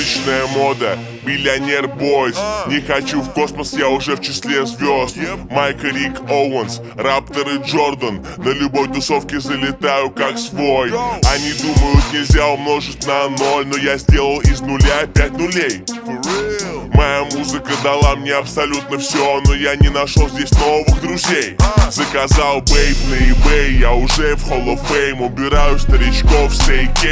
уличная мода, миллионер бойз. Не хочу в космос, я уже в числе звезд. Майк и Рик Оуэнс, Раптор и Джордан. На любой тусовке залетаю как свой. Они думают, нельзя умножить на 0, но я сделал из нуля 5 нулей. Моя музыка дала мне абсолютно все, но я не нашел здесь новых друзей. Заказал бейб на eBay, я уже в Hall of Fame. Убираю старичков с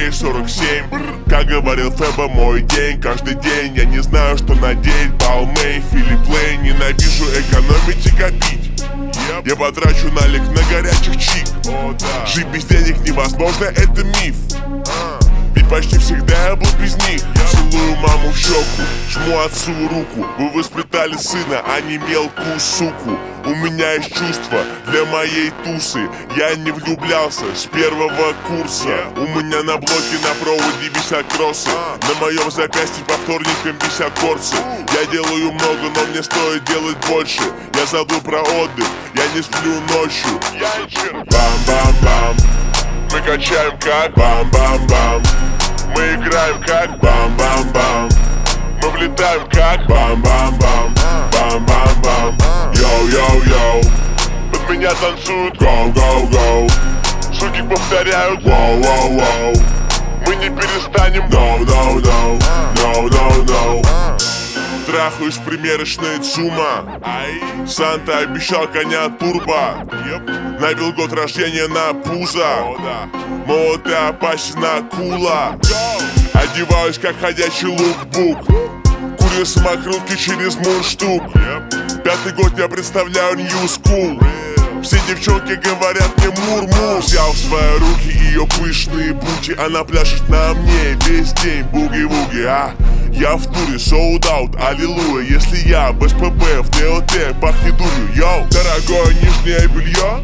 AK-47. Как говорил Феба, мой день, каждый день. Я не знаю, что надеть, Балмей, Филипп Лейн. Ненавижу экономить и копить. Я потрачу налик на горячих чик. Жить без денег невозможно, это миф. Ведь почти всегда я был без них. Целую маму в щеку, жму отцу руку. Вы воспитали сына, а не мелкую суку. У меня есть чувства для моей тусы. Я не влюблялся с первого курса. У меня на блоке на проводе висят кроссы. На моем запястье по вторникам висят корцы. Я делаю много, но мне стоит делать больше. Я забыл про отдых, я не сплю ночью. Бам-бам-бам. Мы качаем как бам-бам-бам. Мы играем как бам-бам-бам. Мы влетаем как бам-бам-бам. Бам-бам-бам. Йоу-йоу-йоу. Под меня танцуют гоу-гоу-гоу. Суки повторяют воу-воу-воу. Мы не перестанем no-no-no. No-no-no. Трахаюсь в примерочной ЦУМа. Санта обещал коня турбо. Набил год рождения на пузо. Молот и опасен акула. Одеваюсь как ходячий лукбук. Курю самокрутки через мундштук. 5-й год я представляю New School. Все девчонки говорят мне мур-мур. Взял в свои руки ее пышные бути. Она пляшет на мне весь день буги-вуги, Я в туре, sold out, аллилуйя. Если я без ПБ в ДЛТ, пахнет дурью, йоу. Дорогое нижнее белье,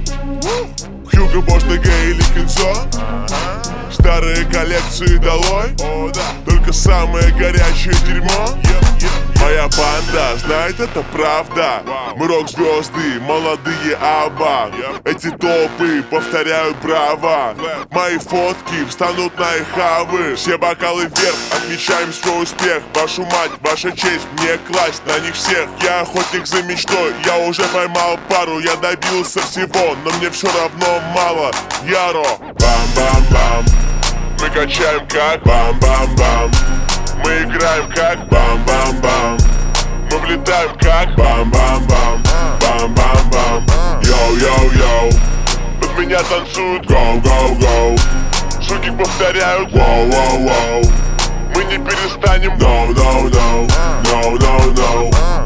Хьюго Босс, ДГ или Кинзо. Старые коллекции долой, только самое горячее дерьмо. Моя банда знает, это правда. Мы рок-звезды, молодые аба. Эти топы повторяют браво. Мои фотки встанут на их хавы. Все бокалы вверх, отмечаем свой успех. Вашу мать, ваша честь, мне класть на них всех. Я охотник за мечтой, я уже поймал пару. Я добился всего, но мне все равно мало. Яро, бам-бам-бам. Мы качаем как бам-бам-бам. Мы играем как бам-бам-бам. Мы влетаем как бам-бам-бам. Бам-бам-бам. Йоу-йоу-йоу. Под меня танцуют гоу-гоу-гоу. Суки повторяют воу-воу-воу. Мы не перестанем no-no-no. No-no-no.